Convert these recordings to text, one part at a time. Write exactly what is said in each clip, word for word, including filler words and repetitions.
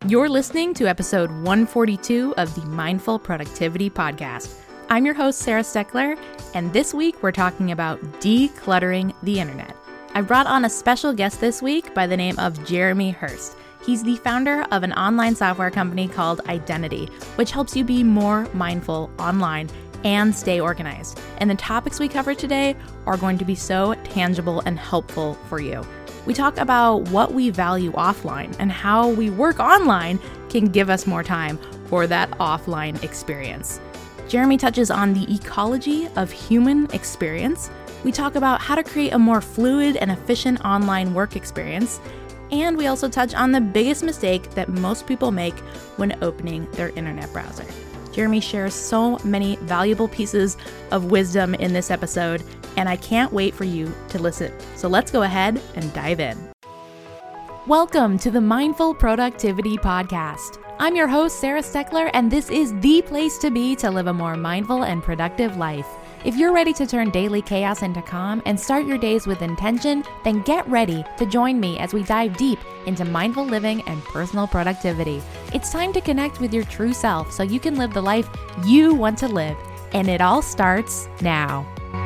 You're listening to episode one forty-two of the Mindful Productivity Podcast. I'm your host, Sarah Steckler, and this week we're talking about decluttering the internet. I brought on a special guest this week by the name of Jeremy Hurst. He's the founder of an online software company called Identity, which helps you be more mindful online and stay organized. And the topics we cover today are going to be so tangible and helpful for you. We talk about what we value offline and how we work online can give us more time for that offline experience. Jeremy touches on the ecology of human experience. We talk about how to create a more fluid and efficient online work experience. And we also touch on the biggest mistake that most people make when opening their internet browser. Jeremy shares so many valuable pieces of wisdom in this episode, and I can't wait for you to listen. So let's go ahead and dive in. Welcome to the Mindful Productivity Podcast. I'm your host, Sarah Steckler, and this is the place to be to live a more mindful and productive life. If you're ready to turn daily chaos into calm and start your days with intention, then get ready to join me as we dive deep into mindful living and personal productivity. It's time to connect with your true self so you can live the life you want to live. And it all starts now.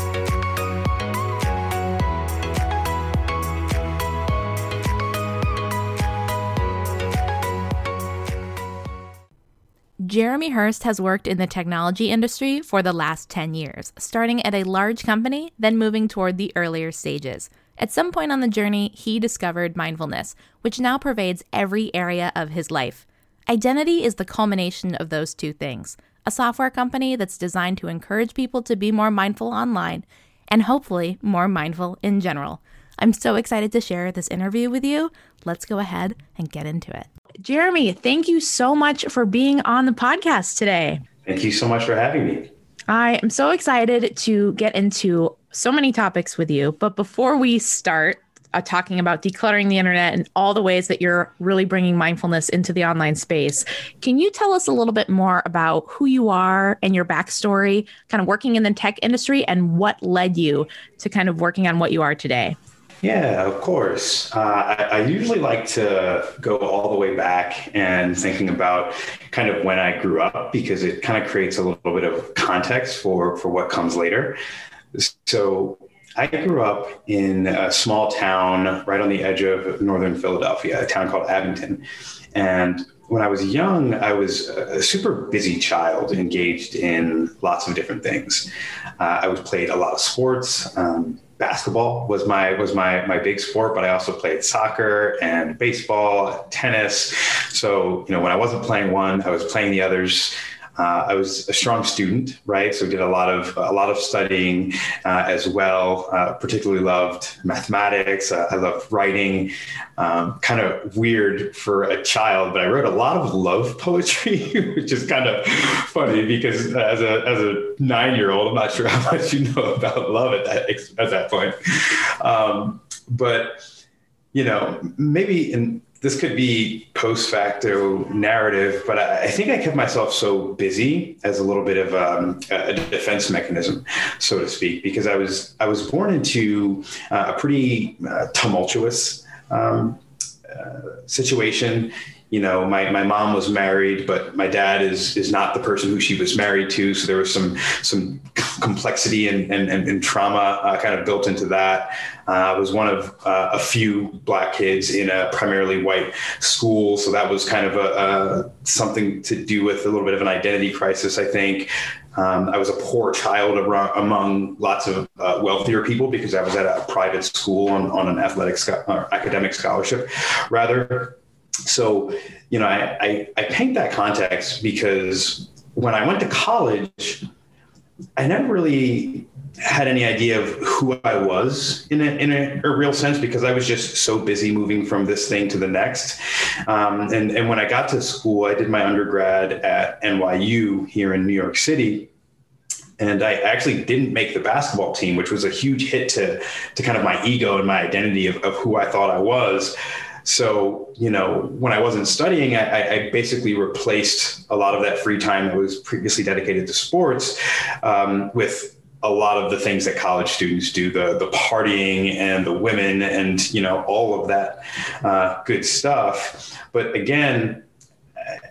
Jeremy Hurst has worked in the technology industry for the last ten years, starting at a large company, then moving toward the earlier stages. At some point on the journey, he discovered mindfulness, which now pervades every area of his life. Identity is the culmination of those two things, a software company that's designed to encourage people to be more mindful online, and hopefully more mindful in general. I'm so excited to share this interview with you. Let's go ahead and get into it. Jeremy, thank you so much for being on the podcast today. Thank you so much for having me. I am so excited to get into so many topics with you. But before we start uh, talking about decluttering the internet and all the ways that you're really bringing mindfulness into the online space, can you tell us a little bit more about who you are and your backstory, kind of working in the tech industry, and what led you to kind of working on what you are today? Yeah, of course. Uh, I, I usually like to go all the way back and thinking about kind of when I grew up, because it kind of creates a little bit of context for, for what comes later. So I grew up in a small town right on the edge of northern Philadelphia, a town called Abington. And when I was young, I was a super busy child, engaged in lots of different things. Uh, I was played a lot of sports. Um, Basketball was my was my my big sport, but I also played soccer and baseball, tennis. So, you know, when I wasn't playing one, I was playing the others. Uh, I was a strong student, right? So did a lot of a lot of studying uh, as well. Uh, particularly loved mathematics. Uh, I loved writing. Um, kind of weird for a child, but I wrote a lot of love poetry, which is kind of funny because as a as a nine year old, I'm not sure how much you know about love at that at that point. Um, but you know, maybe in this could be post facto narrative, but I, I think I kept myself so busy as a little bit of um, a defense mechanism, so to speak, because I was I was born into uh, a pretty uh, tumultuous um, uh, situation. You know, my, my mom was married, but my dad is is not the person who she was married to. So there was some some complexity and and, and trauma uh, kind of built into that. Uh, I was one of uh, a few Black kids in a primarily white school. So that was kind of a, a something to do with a little bit of an identity crisis, I think. Um, I was a poor child around, among lots of uh, wealthier people because I was at a private school on, on an athletic sco- or academic scholarship, rather. So, you know, I, I, I paint that context because when I went to college, I never really had any idea of who I was in a, in a, a real sense, because I was just so busy moving from this thing to the next. Um, and, and when I got to school, I did my undergrad at N Y U here in New York City. And I actually didn't make the basketball team, which was a huge hit to, to kind of my ego and my identity of, of who I thought I was. So, you know, when I wasn't studying, I, I basically replaced a lot of that free time that was previously dedicated to sports um, with a lot of the things that college students do, the the partying and the women and, you know, all of that uh, good stuff. But again,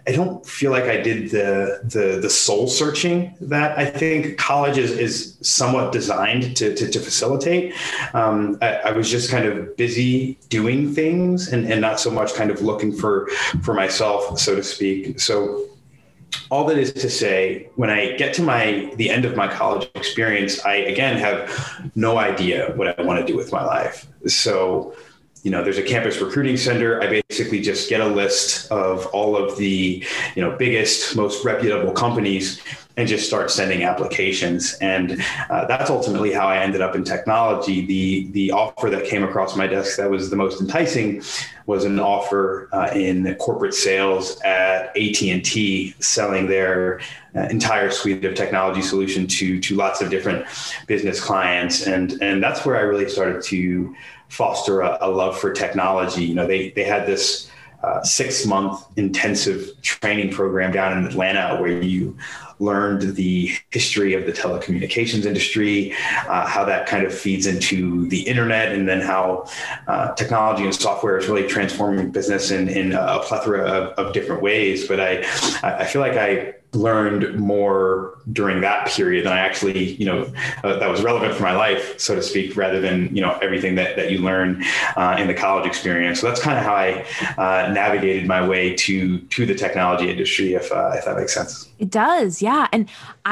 I don't feel like I did the the the soul searching that I think college is is somewhat designed to to, to facilitate. Um, I, I was just kind of busy doing things and, and not so much kind of looking for for myself, so to speak. So all that is to say, when I get to my the end of my college experience, I again have no idea what I want to do with my life. So, you know, there's a campus recruiting center. I basically just get a list of all of the, you know, biggest, most reputable companies and just start sending applications. And uh, that's ultimately how I ended up in technology. The the offer that came across my desk that was the most enticing was an offer uh, in corporate sales at A T and T, selling their uh, entire suite of technology solution to to lots of different business clients. And and that's where I really started to foster a, a love for technology. You know, they they had this uh, six month intensive training program down in Atlanta where you learned the history of the telecommunications industry, uh, how that kind of feeds into the internet, and then how uh, technology and software is really transforming business in, in a plethora of, of different ways. But I, I feel like I learned more during that period than I actually, you know, uh, that was relevant for my life, so to speak, rather than, you know, everything that, that you learn uh, in the college experience. So that's kind of how I uh, navigated my way to to the technology industry, if uh, if that makes sense. It does, yeah. And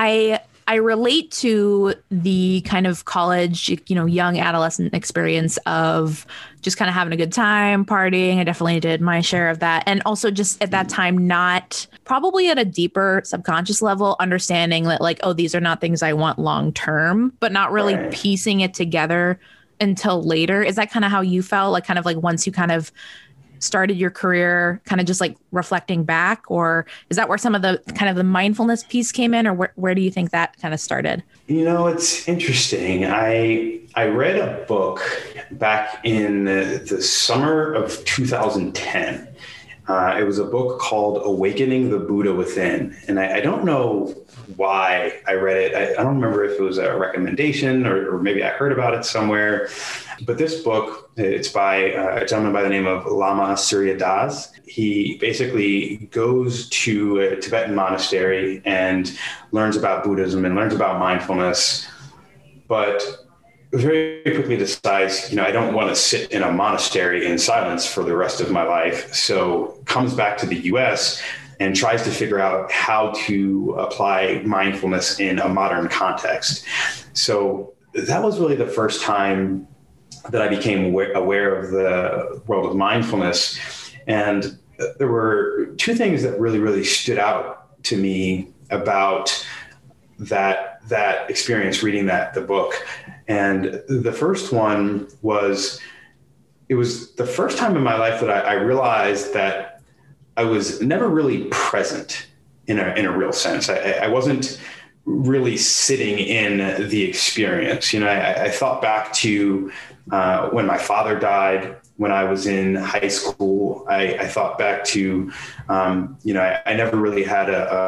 I I relate to the kind of college, you know, young adolescent experience of just kind of having a good time, partying. I definitely did my share of that. And also just at that time, not probably at a deeper subconscious level, understanding that like, oh, these are not things I want long term, but not really Right. piecing it together until later. Is that kind of how you felt? Like kind of like once you kind of started your career, kind of just like reflecting back, or is that where some of the kind of the mindfulness piece came in, or where, where do you think that kind of started? You know, it's interesting. I I read a book back in the, the summer of two thousand ten. Uh, it was a book called Awakening the Buddha Within. And I, I don't know why I read it. I, I don't remember if it was a recommendation or, or maybe I heard about it somewhere. But this book, it's by a gentleman by the name of Lama Surya Das. He basically goes to a Tibetan monastery and learns about Buddhism and learns about mindfulness, but very quickly decides, you know, I don't want to sit in a monastery in silence for the rest of my life. So comes back to the U S and tries to figure out how to apply mindfulness in a modern context. So that was really the first time that I became aware, aware of the world of mindfulness. And there were two things that really, really stood out to me about that, that experience reading that, the book. And the first one was, it was the first time in my life that I, I realized that I was never really present in a, in a real sense. I, I wasn't really sitting in the experience. You know, I, I thought back to uh, when my father died, when I was in high school. I, I thought back to, um, you know, I, I never really had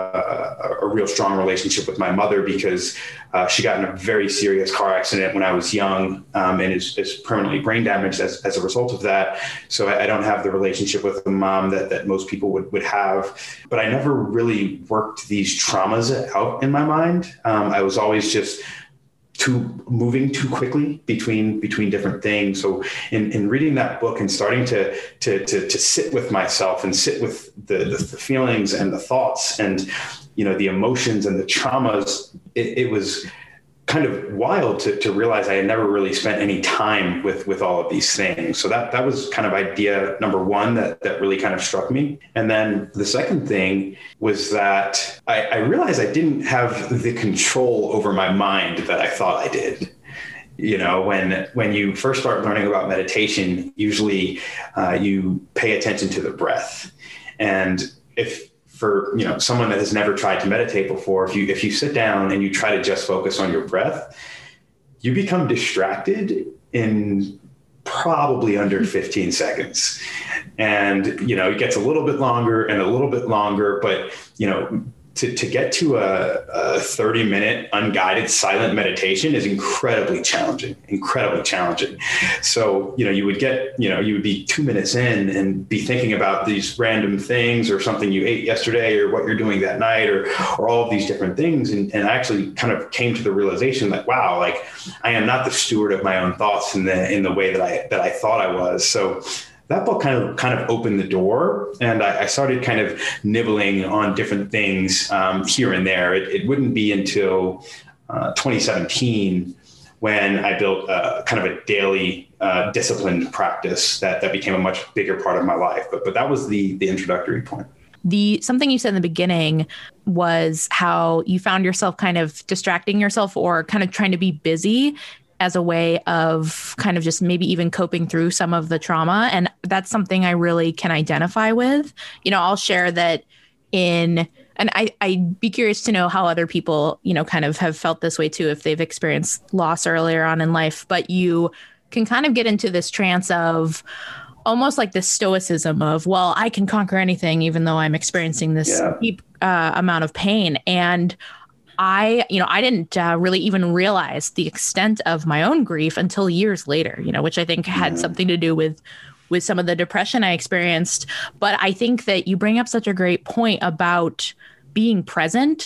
a, a, a real strong relationship with my mother because uh, she got in a very serious car accident when I was young um, and is, is permanently brain damaged as, as a result of that. So I, I don't have the relationship with a mom that, that most people would, would have. But I never really worked these traumas out in my mind. Um, I was always just too moving too quickly between between different things. So in, in reading that book and starting to, to to to sit with myself and sit with the, the, the feelings and the thoughts and, you know, the emotions and the traumas, it, it was kind of wild to, to realize I had never really spent any time with, with all of these things. So that, that was kind of idea number one that, that really kind of struck me. And then the second thing was that I, I realized I didn't have the control over my mind that I thought I did. You know, when, when you first start learning about meditation, usually uh, you pay attention to the breath. And if, for, you know, someone that has never tried to meditate before, if you if you sit down and you try to just focus on your breath, you become distracted in probably under fifteen seconds. And, you know, it gets a little bit longer and a little bit longer, but, you know, to, to get to a, a thirty minute unguided silent meditation is incredibly challenging, incredibly challenging. So, you know, you would get, you know, you would be two minutes in and be thinking about these random things or something you ate yesterday or what you're doing that night or, or all of these different things. And, and I actually kind of came to the realization that, wow, like I am not the steward of my own thoughts in the, in the way that I, that I thought I was. So that book kind of kind of opened the door, and I, I started kind of nibbling on different things um, here and there. It, it wouldn't be until uh, twenty seventeen when I built a, kind of a daily uh, disciplined practice that, that became a much bigger part of my life. But but that was the the introductory point. The something you said in the beginning was how you found yourself kind of distracting yourself or kind of trying to be busy as a way of kind of just maybe even coping through some of the trauma. And that's something I really can identify with. You know, I'll share that in, and I, I'd be curious to know how other people, you know, kind of have felt this way too, if they've experienced loss earlier on in life, but you can kind of get into this trance of almost like this stoicism of, well, I can conquer anything, even though I'm experiencing this yeah. deep uh, amount of pain. And I, you know, I didn't uh, really even realize the extent of my own grief until years later, you know, which I think had something to do with with some of the depression I experienced. But I think that you bring up such a great point about being present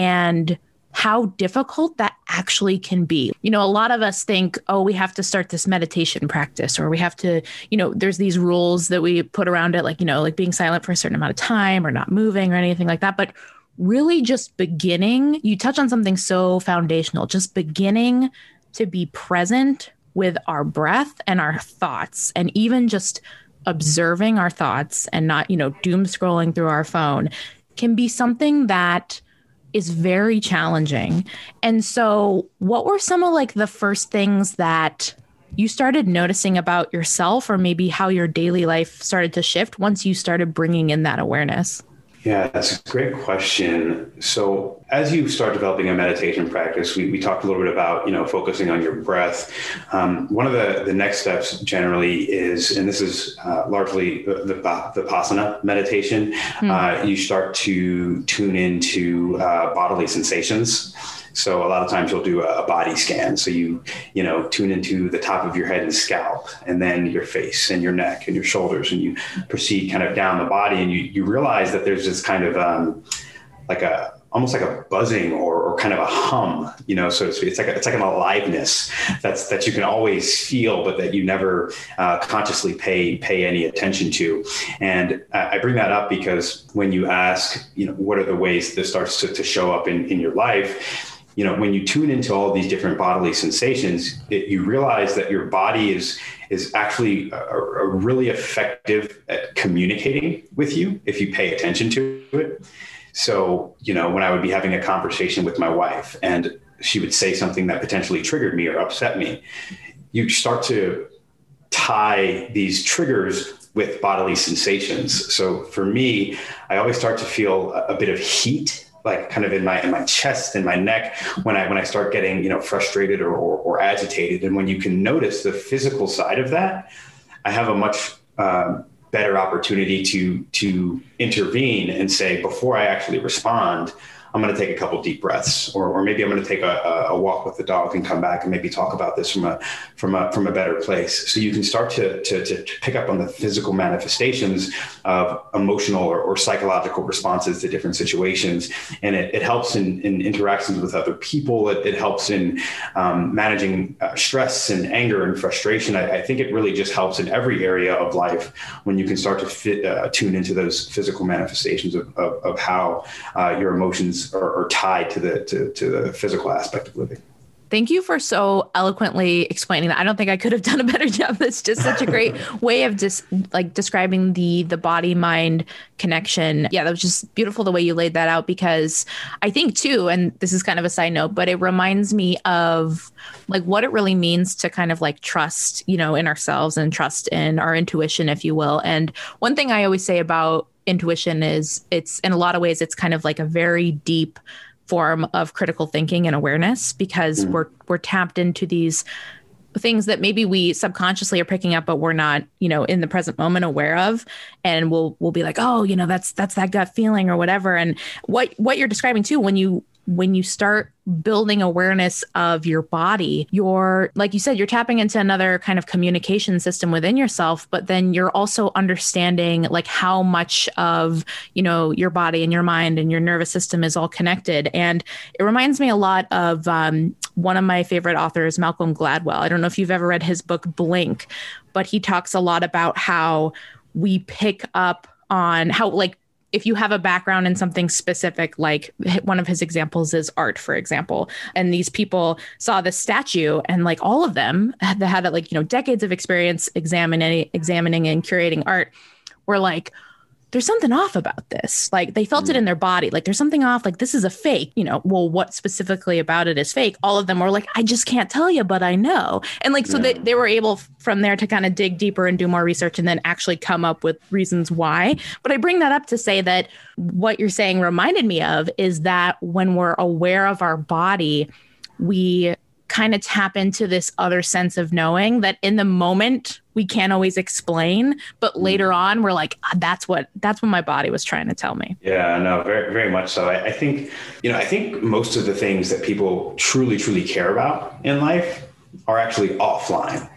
and how difficult that actually can be. You know, a lot of us think, oh, we have to start this meditation practice, or we have to, you know, there's these rules that we put around it, like, you know, like being silent for a certain amount of time or not moving or anything like that. But really just beginning, you touch on something so foundational, just beginning to be present with our breath and our thoughts, and even just observing our thoughts and not, you know, doom scrolling through our phone can be something that is very challenging. And so what were some of like the first things that you started noticing about yourself, or maybe how your daily life started to shift once you started bringing in that awareness? Yeah, that's a great question. So as you start developing a meditation practice, we, we talked a little bit about, you know, focusing on your breath. Um, one of the, the next steps generally is, and this is uh, largely the, the Vipassana meditation, mm. uh, you start to tune into uh, bodily sensations. So a lot of times you'll do a body scan. So you, you know, tune into the top of your head and scalp, and then your face and your neck and your shoulders, and you proceed kind of down the body, and you, you realize that there's this kind of um, like a, almost like a buzzing or, or kind of a hum, you know, so to speak. It's like a, it's like an aliveness that's that you can always feel, but that you never uh, consciously pay pay any attention to. And I bring that up because when you ask, you know, what are the ways this starts to, to show up in, in your life? You know, when you tune into all these different bodily sensations, it, you realize that your body is is actually a, a really effective at communicating with you if you pay attention to it. So, you know, when I would be having a conversation with my wife and she would say something that potentially triggered me or upset me, you start to tie these triggers with bodily sensations. So for me, I always start to feel a, a bit of heat, like kind of in my in my chest and my neck when I when I start getting, you know, frustrated or, or, or agitated. And when you can notice the physical side of that, I have a much um, better opportunity to to intervene and say, before I actually respond, I'm going to take a couple deep breaths, or, or maybe I'm going to take a, a walk with the dog and come back and maybe talk about this from a from a from a better place. So you can start to to, to pick up on the physical manifestations of emotional or, or psychological responses to different situations, and it, it helps in, in interactions with other people. It, it helps in um, managing uh, stress and anger and frustration. I, I think it really just helps in every area of life when you can start to fit, uh, tune into those physical manifestations of, of, of how uh, your emotions Are, are tied to the to, to the physical aspect of living. Thank you for so eloquently explaining that. I don't think I could have done a better job. That's just such a great way of just like describing the the body mind connection. Yeah, that was just beautiful the way you laid that out, because I think too, and this is kind of a side note, but it reminds me of like what it really means to kind of like trust, you know, in ourselves and trust in our intuition, if you will. And one thing I always say about intuition is it's in a lot of ways, it's kind of like a very deep form of critical thinking and awareness, because mm. we're we're tapped into these things that maybe we subconsciously are picking up, but we're not, you know, in the present moment aware of. And we'll, we'll be like, oh, you know, that's, that's that gut feeling or whatever. And what, what you're describing too, when you, when you start building awareness of your body, you're, like you said, you're tapping into another kind of communication system within yourself, but then you're also understanding like how much of, you know, your body and your mind and your nervous system is all connected. And it reminds me a lot of um, one of my favorite authors, Malcolm Gladwell. I don't know if you've ever read his book, Blink, but he talks a lot about how we pick up on how, like, if you have a background in something specific, like one of his examples is art, for example, and these people saw this statue and like all of them that had like, you know, decades of experience examining, examining and curating art were like, there's something off about this. Like they felt mm. it in their body. Like there's something off, like this is a fake, you know, well, what specifically about it is fake? All of them were like, I just can't tell you, but I know. And like, so yeah. they, they were able from there to kind of dig deeper and do more research and then actually come up with reasons why. But I bring that up to say that what you're saying reminded me of is that when we're aware of our body, we kind of tap into this other sense of knowing that in the moment we can't always explain, but later on we're like, ah, that's what, that's what my body was trying to tell me. Yeah, no, very, very much so. I, I think, you know, I think most of the things that people truly, truly care about in life are actually offline,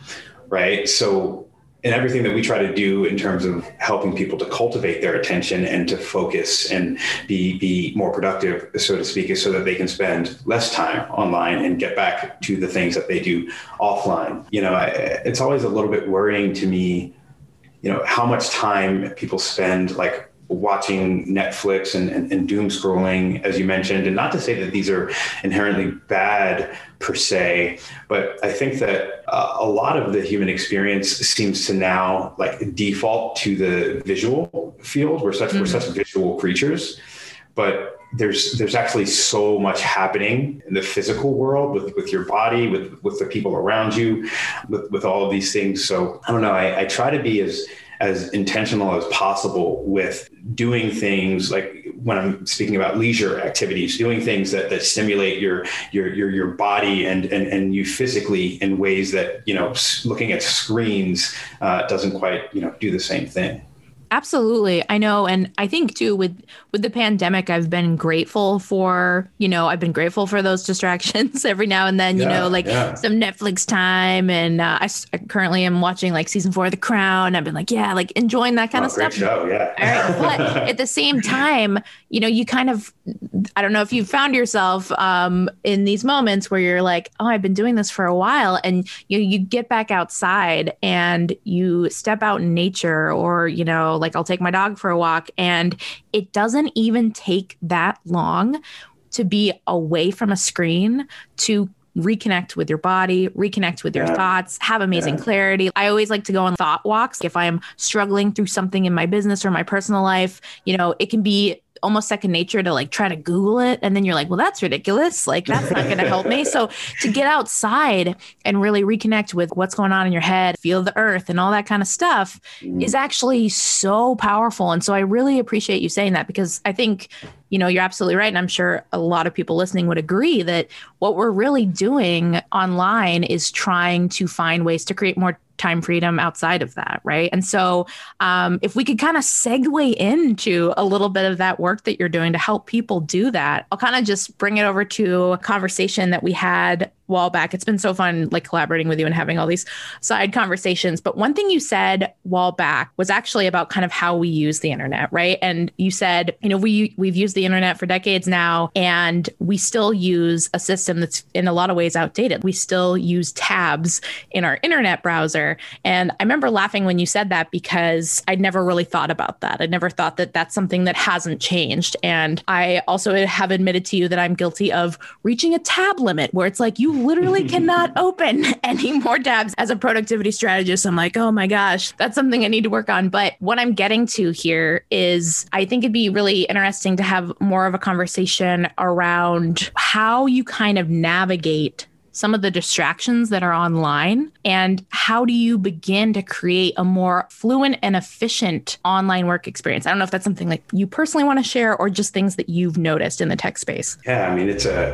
right? So in everything that we try to do in terms of helping people to cultivate their attention and to focus and be be more productive, so to speak, is so that they can spend less time online and get back to the things that they do offline. You know, I, it's always a little bit worrying to me, you know, how much time people spend like watching Netflix and, and, and doom scrolling, as you mentioned, and not to say that these are inherently bad per se, but I think that uh, a lot of the human experience seems to now like default to the visual field. We're such, mm-hmm. we're such visual creatures, but there's, there's actually so much happening in the physical world with, with your body, with, with the people around you, with, with all of these things. So I don't know, I, I try to be as, as intentional as possible with doing things like when I'm speaking about leisure activities, doing things that, that stimulate your, your, your, your body and, and, and you physically in ways that, you know, looking at screens uh, doesn't quite, you know, do the same thing. Absolutely. I know. And I think too, with, with the pandemic, I've been grateful for, you know, I've been grateful for those distractions every now and then, you yeah, know, like yeah. some Netflix time. And uh, I, I currently am watching like season four of The Crown. I've been like, yeah, like enjoying that kind oh, of stuff. Great show, yeah. All right. But at the same time, you know, you kind of, I don't know if you've found yourself um, in these moments where you're like, oh, I've been doing this for a while. And you, you get back outside and you step out in nature or, you know, like I'll take my dog for a walk and it doesn't even take that long to be away from a screen to reconnect with your body, reconnect with your yeah. thoughts, have amazing yeah. clarity. I always like to go on thought walks. If I'm struggling through something in my business or my personal life, you know, it can be almost second nature to like try to Google it. And then you're like, well, that's ridiculous. Like that's not going to help me. So to get outside and really reconnect with what's going on in your head, feel the earth and all that kind of stuff mm. is actually so powerful. And so I really appreciate you saying that because I think, you know, you're absolutely right. And I'm sure a lot of people listening would agree that what we're really doing online is trying to find ways to create more time freedom outside of that. Right. And so um, if we could kind of segue into a little bit of that work that you're doing to help people do that, I'll kind of just bring it over to a conversation that we had a while back. It's been so fun, like collaborating with you and having all these side conversations. But one thing you said a while back was actually about kind of how we use the internet. Right. And you said, you know, we, we've used the internet for decades now, and we still use a system that's in a lot of ways outdated. We still use tabs in our internet browser. And I remember laughing when you said that because I'd never really thought about that. I'd never thought that that's something that hasn't changed. And I also have admitted to you that I'm guilty of reaching a tab limit where it's like, you literally cannot open any more tabs. As a productivity strategist, I'm like, oh my gosh, that's something I need to work on. But what I'm getting to here is I think it'd be really interesting to have more of a conversation around how you kind of navigate some of the distractions that are online, and how do you begin to create a more fluent and efficient online work experience? I don't know if that's something like you personally want to share or just things that you've noticed in the tech space. Yeah, I mean, it's a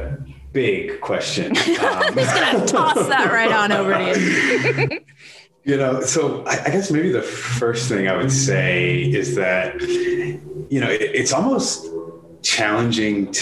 big question. Um, I'm just going to toss that right on over to you. You know, so I, I guess maybe the first thing I would say is that, you know, it, it's almost challenging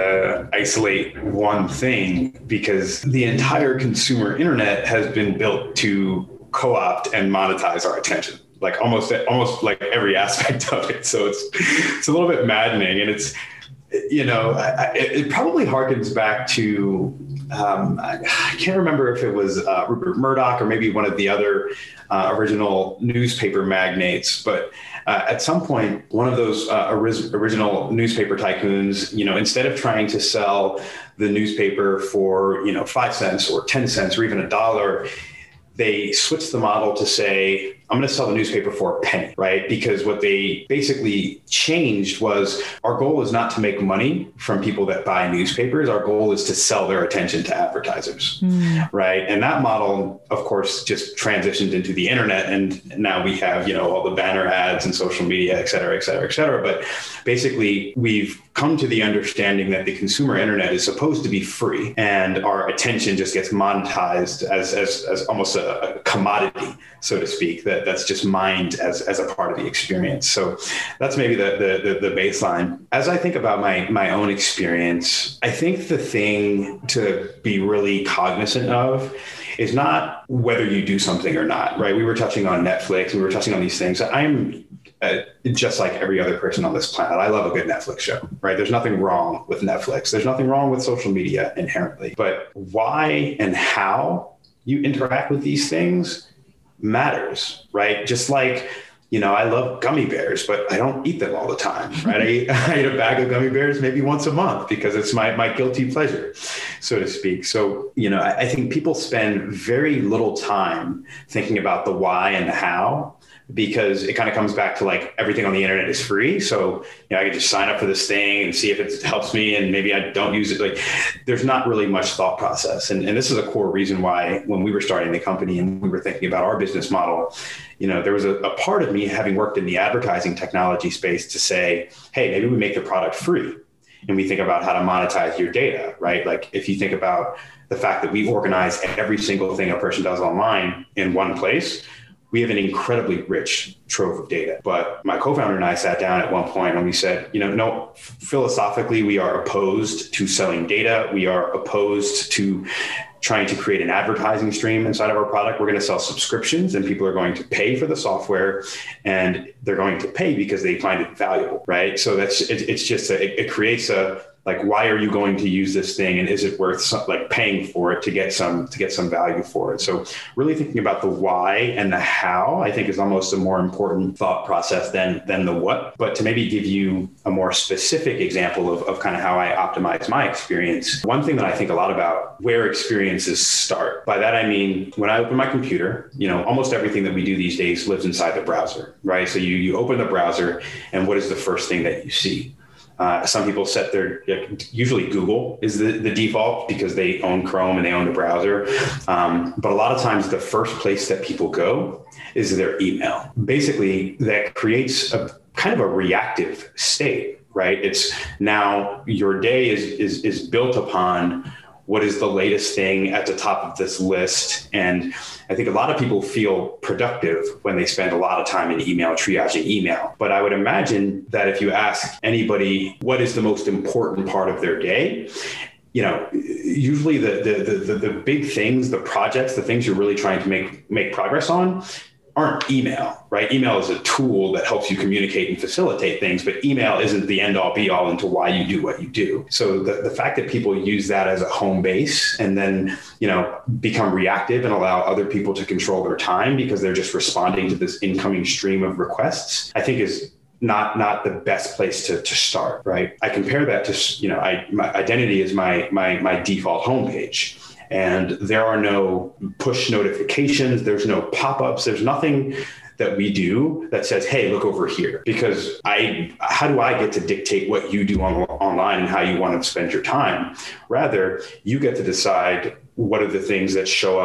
to isolate one thing because the entire consumer internet has been built to co-opt and monetize our attention, like almost almost like every aspect of it. So it's it's a little bit maddening, and it's, you know, I, it probably harkens back to um, I, I can't remember if it was uh, Rupert Murdoch or maybe one of the other uh, original newspaper magnates, but Uh, at some point, one of those uh, orig- original newspaper tycoons, you know, instead of trying to sell the newspaper for, you know, five cents or ten cents or even a dollar, they switched the model to say, I'm going to sell the newspaper for a penny, right? Because what they basically changed was our goal is not to make money from people that buy newspapers. Our goal is to sell their attention to advertisers, mm. right? And that model, of course, just transitioned into the internet. And now we have, you know, all the banner ads and social media, et cetera, et cetera, et cetera. But basically, we've come to the understanding that the consumer internet is supposed to be free and our attention just gets monetized as, as, as almost a, a commodity, so to speak, that that's just mined as, as a part of the experience. So that's maybe the, the, the baseline. As I think about my, my own experience, I think the thing to be really cognizant of is not whether you do something or not, right? We were touching on Netflix, we were touching on these things. I'm uh, just like every other person on this planet. I love a good Netflix show, right? There's nothing wrong with Netflix. There's nothing wrong with social media inherently, but why and how you interact with these things matters, right? Just like, you know, I love gummy bears, but I don't eat them all the time, right? I eat, I eat a bag of gummy bears maybe once a month because it's my, my guilty pleasure, so to speak. So, you know, I, I think people spend very little time thinking about the why and the how, because it kind of comes back to like everything on the internet is free. So, you know, I can just sign up for this thing and see if it helps me and maybe I don't use it. Like there's not really much thought process. And, and this is a core reason why when we were starting the company and we were thinking about our business model, you know, there was a, a part of me having worked in the advertising technology space to say, hey, maybe we make the product free and we think about how to monetize your data, right? Like if you think about the fact that we organize every single thing a person does online in one place, we have an incredibly rich trove of data. But my co-founder and I sat down at one point and we said, you know, no, philosophically, we are opposed to selling data. We are opposed to trying to create an advertising stream inside of our product. We're going to sell subscriptions and people are going to pay for the software and they're going to pay because they find it valuable, right? So that's, it, it's just, a, it, it creates a, like, why are you going to use this thing? And is it worth some, like paying for it to get some, to get some value for it? So really thinking about the why and the how, I think is almost a more important thought process than, than the what. But to maybe give you a more specific example of, of kind of how I optimize my experience, one thing that I think a lot about where experiences start. By that, I mean, when I open my computer, you know, almost everything that we do these days lives inside the browser, right? So you, you open the browser and what is the first thing that you see? Uh, some people set their, usually Google is the, the default because they own Chrome and they own the browser. Um, but a lot of times the first place that people go is their email. Basically, that creates a kind of a reactive state, right? It's now your day is, is, is built upon what is the latest thing at the top of this list. And I think a lot of people feel productive when they spend a lot of time in email, triaging email. But I would imagine that if you ask anybody, what is the most important part of their day? You know, usually the, the, the, the big things, the projects, the things you're really trying to make, make progress on aren't email, right? Email is a tool that helps you communicate and facilitate things, but email isn't the end all be all into why you do what you do. So the, the fact that people use that as a home base and then, you know, become reactive and allow other people to control their time because they're just responding to this incoming stream of requests, I think is not, not the best place to, to start, right? I compare that to, you know, I, my identity is my, my, my default homepage. And there are no push notifications. There's no pop-ups. There's nothing that we do that says, hey, look over here. Because I, how do I get to dictate what you do on, online and how you want to spend your time? Rather, you get to decide what are the things that show up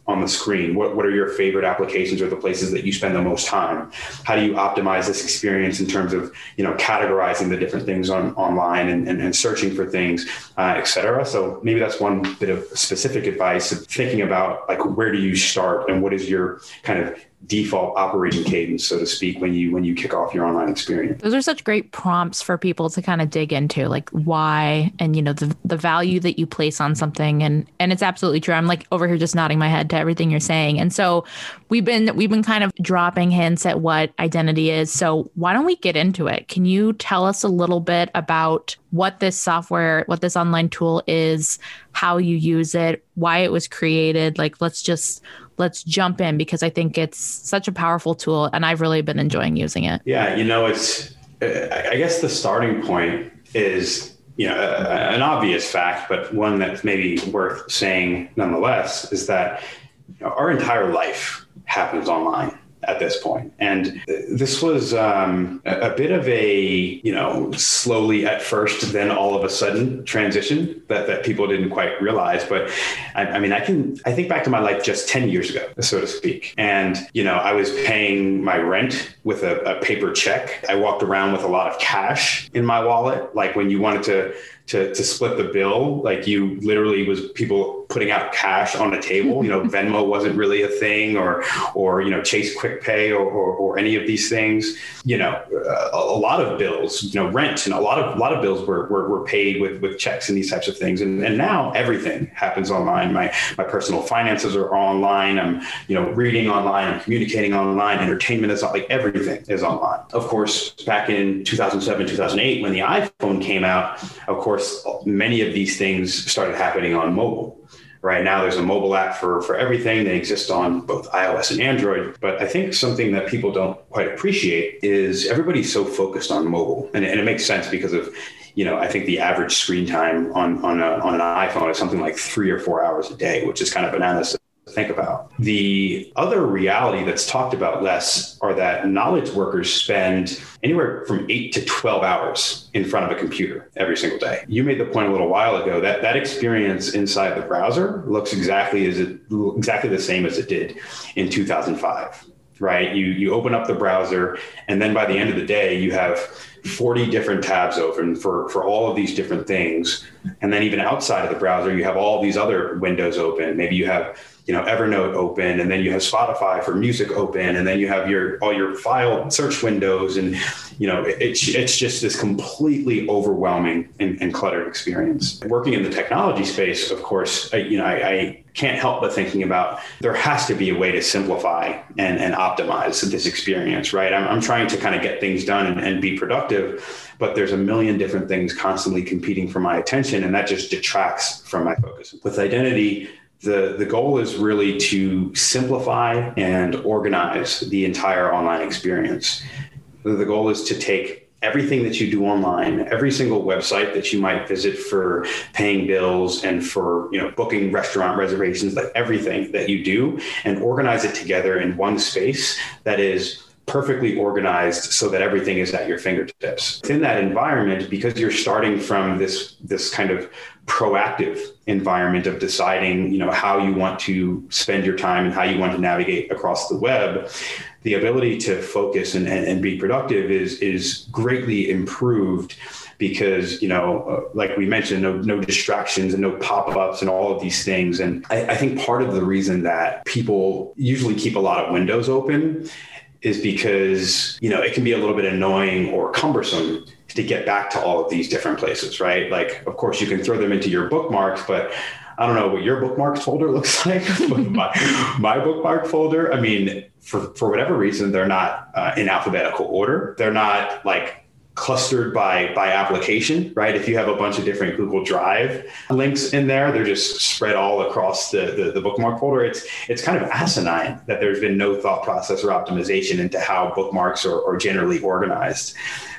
on the screen? What, what are your favorite applications or the places that you spend the most time? How do you optimize this experience in terms of, you know, categorizing the different things on online and, and, and searching for things, uh, et cetera. So maybe that's one bit of specific advice of thinking about, like, where do you start and what is your kind of default operating cadence, so to speak, when you when you kick off your online experience. Those are such great prompts for people to kind of dig into, like why and, you know, the the value that you place on something. And and it's absolutely true. I'm like over here just nodding my head to everything you're saying. And so we've been we've been kind of dropping hints at what identity is. So why don't we get into it? Can you tell us a little bit about what this software, what this online tool is, how you use it, why it was created? Like, let's just let's jump in, because I think it's such a powerful tool and I've really been enjoying using it. Yeah, you know, it's, I guess the starting point is, you know, an obvious fact, but one that's maybe worth saying nonetheless, is that, you know, our entire life happens online at this point. And this was um, a, a bit of a, you know, slowly at first, then all of a sudden transition that, that people didn't quite realize. But I, I mean, I can, I think back to my life just ten years ago, so to speak. And, you know, I was paying my rent with a, a paper check. I walked around with a lot of cash in my wallet. Like when you wanted to, to, to split the bill, like you literally was people putting out cash on a table. You know, Venmo wasn't really a thing, or, or, you know, Chase Quick Pay or, or, or any of these things. You know, a, a lot of bills, you know, rent and a lot of, a lot of bills were, were, were paid with, with checks and these types of things. And, and now everything happens online. My, my personal finances are online. I'm, you know, reading online, I'm communicating online, entertainment is like everything is online. Of course, back in two thousand seven, two thousand eight, when the iPhone came out, of course, many of these things started happening on mobile. Right now, there's a mobile app for, for everything. They exist on both iOS and Android. But I think something that people don't quite appreciate is everybody's so focused on mobile. And, and it makes sense because of, you know, I think the average screen time on, on, a, on an iPhone is something like three or four hours a day, which is kind of bananas to think about. The other reality that's talked about less are that knowledge workers spend anywhere from eight to twelve hours in front of a computer every single day. You made the point a little while ago that that experience inside the browser looks exactly as it exactly the same as it did in two thousand five. Right? You you open up the browser, and then by the end of the day, you have forty different tabs open for, for all of these different things. And then even outside of the browser, you have all these other windows open. Maybe you have, you know, Evernote open, and then you have Spotify for music open, and then you have your all your file search windows, and you know, it's it's just this completely overwhelming and, and cluttered experience. Working in the technology space, of course, I, you know, I, I can't help but thinking about there has to be a way to simplify and, and optimize this experience, right? I'm, I'm trying to kind of get things done and, and be productive, but there's a million different things constantly competing for my attention, and that just detracts from my focus. With identity, The the goal is really to simplify and organize the entire online experience. The goal is to take everything that you do online, every single website that you might visit for paying bills and for, you know, booking restaurant reservations, like everything that you do, and organize it together in one space that is perfectly organized so that everything is at your fingertips. Within that environment, because you're starting from this, this kind of proactive environment of deciding, you know, how you want to spend your time and how you want to navigate across the web, the ability to focus and, and, and be productive is, is greatly improved because, you know, uh, like we mentioned, no, no distractions and no pop-ups and all of these things. And I, I think part of the reason that people usually keep a lot of windows open is because, you know, it can be a little bit annoying or cumbersome to get back to all of these different places, right? Like, of course, you can throw them into your bookmarks, but I don't know what your bookmarks folder looks like. my, my bookmark folder, I mean, for, for whatever reason, they're not uh, in alphabetical order. They're not like clustered by by application, right? If you have a bunch of different Google Drive links in there, they're just spread all across the, the, the bookmark folder. It's it's kind of asinine that there's been no thought process or optimization into how bookmarks are, are generally organized.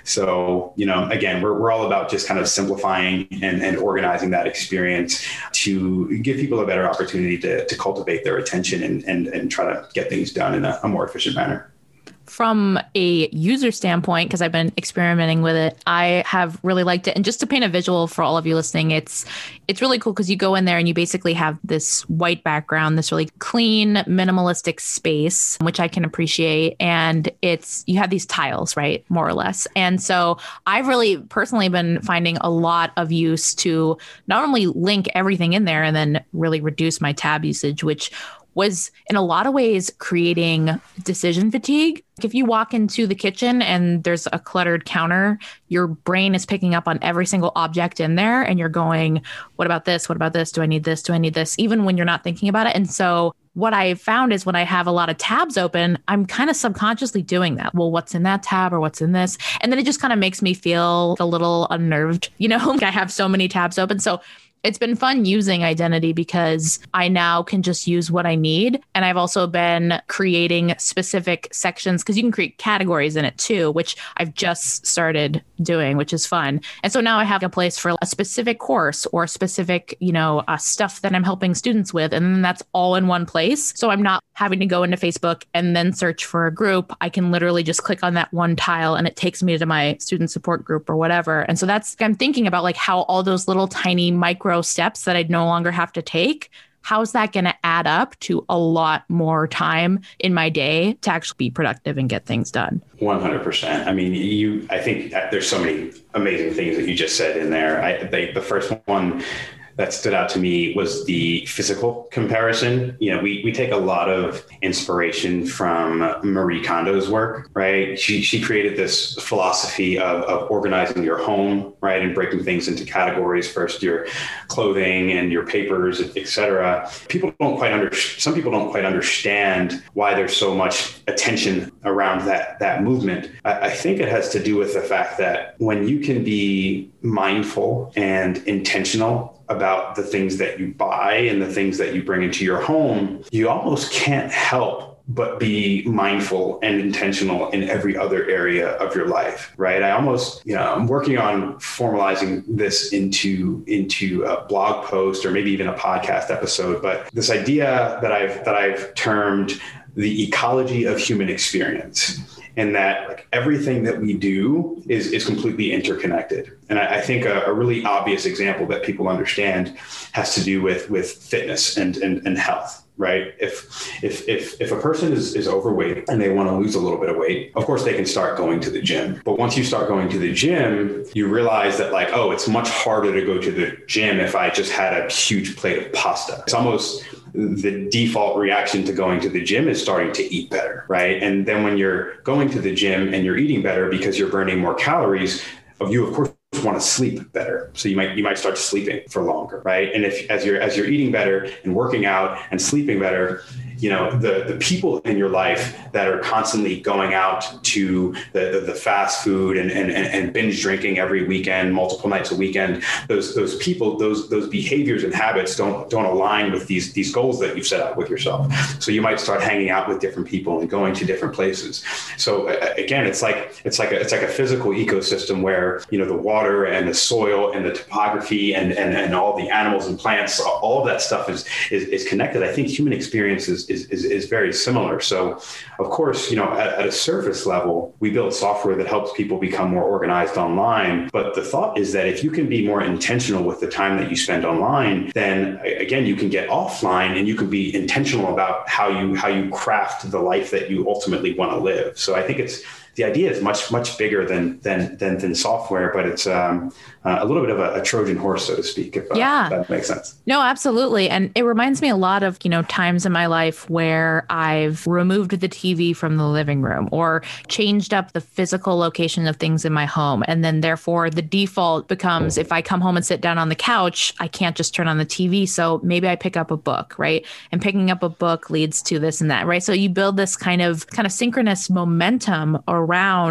So, you know, again, we're we're all about just kind of simplifying and, and organizing that experience to give people a better opportunity to, to cultivate their attention and, and, and try to get things done in a, a more efficient manner. From a user standpoint, because I've been experimenting with it, I have really liked it. And just to paint a visual for all of you listening, it's it's really cool because you go in there and you basically have this white background, this really clean, minimalistic space, which I can appreciate. And it's you have these tiles, right, more or less. And so I've really personally been finding a lot of use to not only link everything in there and then really reduce my tab usage, which was in a lot of ways creating decision fatigue. If you walk into the kitchen and there's a cluttered counter, your brain is picking up on every single object in there and you're going, what about this? What about this? Do I need this? Do I need this? Even when you're not thinking about it. And so what I found is when I have a lot of tabs open, I'm kind of subconsciously doing that. Well, what's in that tab or what's in this? And then it just kind of makes me feel a little unnerved, you know, like I have so many tabs open. So it's been fun using Identity because I now can just use what I need. And I've also been creating specific sections because you can create categories in it too, which I've just started doing, which is fun. And so now I have a place for a specific course or specific, you know, uh, stuff that I'm helping students with. And then that's all in one place. So I'm not having to go into Facebook and then search for a group. I can literally just click on that one tile and it takes me to my student support group or whatever. And so that's, I'm thinking about like how all those little tiny micro steps that I'd no longer have to take, how's that going to add up to a lot more time in my day to actually be productive and get things done? one hundred percent. I mean, you, I think there's so many amazing things that you just said in there. I, they, the first one that stood out to me was the physical comparison. You know, we we take a lot of inspiration from Marie Kondo's work, right? She she created this philosophy of, of organizing your home, right? And breaking things into categories, first your clothing and your papers, et cetera. People don't quite under, some people don't quite understand why there's so much attention around that, that movement. I, I think it has to do with the fact that when you can be mindful and intentional about the things that you buy and the things that you bring into your home, you almost can't help but be mindful and intentional in every other area of your life, right? I almost, you know, I'm working on formalizing this into, into a blog post or maybe even a podcast episode, but this idea that I've, that I've termed the ecology of human experience. And that like everything that we do is, is completely interconnected. And I, I think a, a really obvious example that people understand has to do with, with fitness and, and, and health, right? If, if, if, if a person is, is overweight and they want to lose a little bit of weight, of course they can start going to the gym. But once you start going to the gym, you realize that like, oh, it's much harder to go to the gym if I just had a huge plate of pasta. It's almost the default reaction to going to the gym is starting to eat better, right? And then when you're going to the gym and you're eating better because you're burning more calories, you of course want to sleep better. So you might you might start sleeping for longer, right? And if as you're as you're eating better and working out and sleeping better, you know, the, the people in your life that are constantly going out to the, the, the fast food and, and, and binge drinking every weekend, multiple nights a weekend, those those people, those those behaviors and habits don't don't align with these these goals that you've set out with yourself. So you might start hanging out with different people and going to different places. So again, it's like it's like a, it's like a physical ecosystem where, you know, the water and the soil and the topography and and, and all the animals and plants, all of that stuff is is, is connected. I think human experiences Is, is, is very similar. So, of course, you know, at, at a surface level, we build software that helps people become more organized online. But the thought is that if you can be more intentional with the time that you spend online, then again, you can get offline and you can be intentional about how you how you craft the life that you ultimately want to live. So I think it's the idea is much, much bigger than than than, than software, but it's um, uh, a little bit of a, a Trojan horse, so to speak, if, uh, yeah. if that makes sense. No, absolutely. And it reminds me a lot of, you know, times in my life where I've removed the T V from the living room or changed up the physical location of things in my home. And then therefore the default becomes if I come home and sit down on the couch, I can't just turn on the T V. So maybe I pick up a book, right? And picking up a book leads to this and that, right? So you build this kind of kind of synchronous momentum around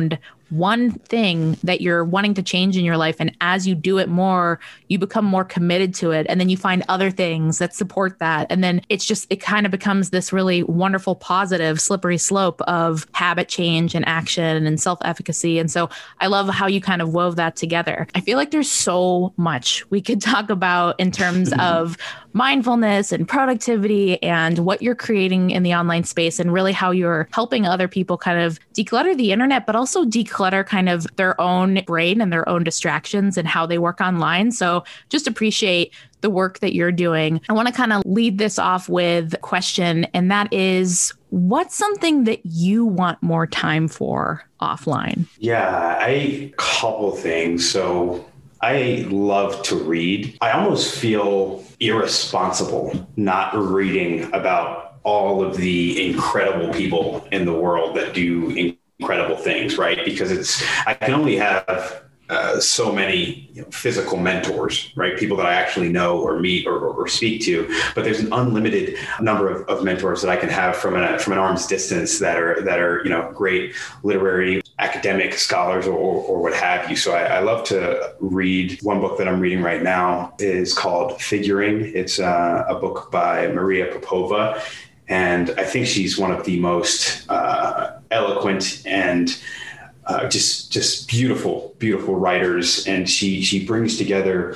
one thing that you're wanting to change in your life. And as you do it more, you become more committed to it. And then you find other things that support that. And then it's just, it kind of becomes this really wonderful, positive, slippery slope of habit change and action and self-efficacy. And so I love how you kind of wove that together. I feel like there's so much we could talk about in terms of mindfulness and productivity and what you're creating in the online space, and really how you're helping other people kind of declutter the internet, but also declutter kind of their own brain and their own distractions and how they work online. So just appreciate the work that you're doing. I want to kind of lead this off with a question, and that is, what's something that you want more time for offline? Yeah, a couple things. So I love to read. I almost feel irresponsible not reading about all of the incredible people in the world that do incredible things, right? Because it's, I can only have uh, so many you know, physical mentors, right? People that I actually know or meet or, or, or speak to, but there's an unlimited number of, of mentors that I can have from an, from an arm's distance that are, that are, you know, great literary academic scholars or, or what have you. So I, I love to read. One book that I'm reading right now is called Figuring. It's uh, a book by Maria Popova. And I think she's one of the most uh, eloquent and uh, just just beautiful, beautiful writers. And she she brings together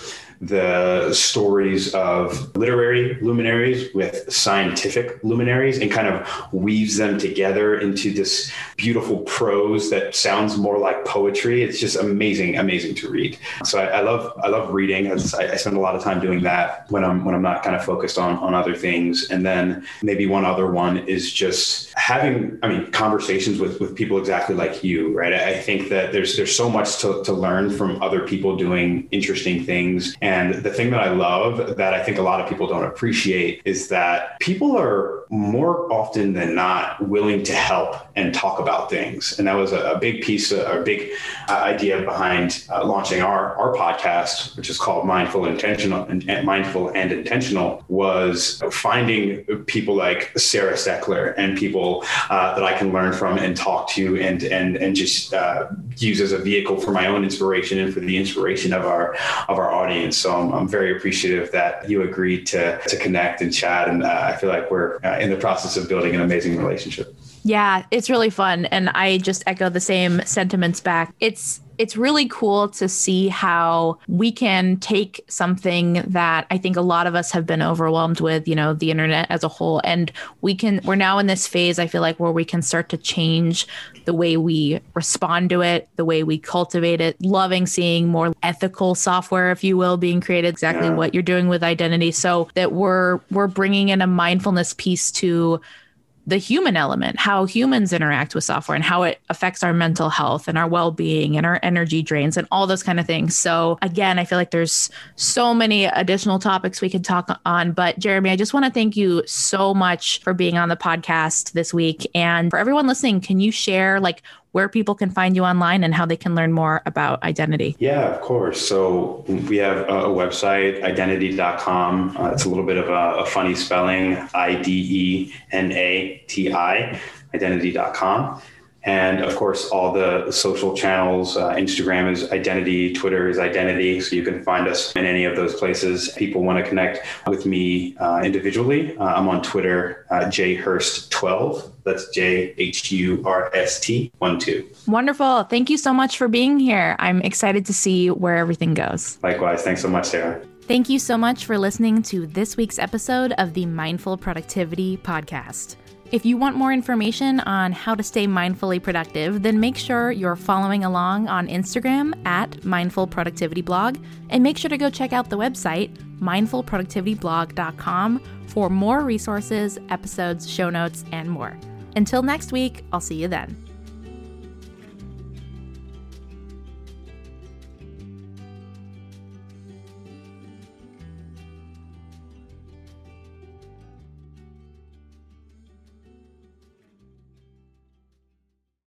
the stories of literary luminaries with scientific luminaries and kind of weaves them together into this beautiful prose that sounds more like poetry. It's just amazing, amazing to read. So I, I love, I love reading. I, I spend a lot of time doing that when I'm, when I'm not kind of focused on, on other things. And then maybe one other one is just having, I mean, conversations with, with people exactly like you, right? I, I think that there's, there's so much to, to learn from other people doing interesting things. And And the thing that I love that I think a lot of people don't appreciate is that people are more often than not willing to help and talk about things. And that was a, a big piece, a, a big uh, idea behind uh, launching our, our podcast, which is called Mindful Intentional and, and Mindful and Intentional, was finding people like Sarah Steckler and people uh, that I can learn from and talk to and and and just uh, use as a vehicle for my own inspiration and for the inspiration of our of our audience. So I'm, I'm very appreciative that you agreed to to connect and chat. And uh, I feel like we're uh, in the process of building an amazing relationship. Yeah, it's really fun. And I just echo the same sentiments back. It's it's really cool to see how we can take something that I think a lot of us have been overwhelmed with, you know, the internet as a whole. And we can, we're now in this phase, I feel like, where we can start to change the way we respond to it, the way we cultivate it, loving seeing more ethical software, if you will, being created, exactly yeah. what you're doing with identity. So that we're, we're bringing in a mindfulness piece to the human element, how humans interact with software and how it affects our mental health and our well-being and our energy drains and all those kind of things. So again, I feel like there's so many additional topics we could talk on, but Jeremy, I just want to thank you so much for being on the podcast this week. And for everyone listening, can you share like where people can find you online and how they can learn more about identity? Yeah, of course. So we have a website, identity dot com. Uh, it's a little bit of a, a funny spelling, I D E N A T I, identity dot com. And of course, all the social channels, uh, Instagram is Identity, Twitter is Identity. So you can find us in any of those places. People want to connect with me uh, individually. Uh, I'm on Twitter, uh, J Hurst twelve. That's J H U R S T one two. Wonderful. Thank you so much for being here. I'm excited to see where everything goes. Likewise. Thanks so much, Sarah. Thank you so much for listening to this week's episode of the Mindful Productivity Podcast. If you want more information on how to stay mindfully productive, then make sure you're following along on Instagram at Mindful Productivity Blog, and make sure to go check out the website, mindful productivity blog dot com, for more resources, episodes, show notes, and more. Until next week, I'll see you then.